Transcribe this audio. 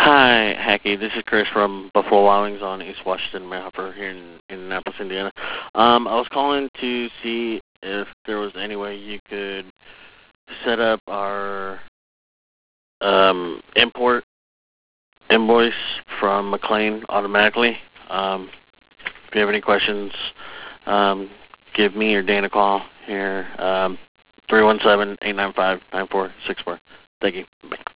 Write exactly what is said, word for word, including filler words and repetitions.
Hi, Hacky. This is Chris from Buffalo Wild Wings on East Washington, Manhopper here in Indianapolis, Indiana. Um, I was calling to see if there was any way you could set up our um, import invoice from McLean automatically. Um, if you have any questions, um, give me or Dan a call here, um, three one seven, eight nine five, nine four six four. Thank you. Bye.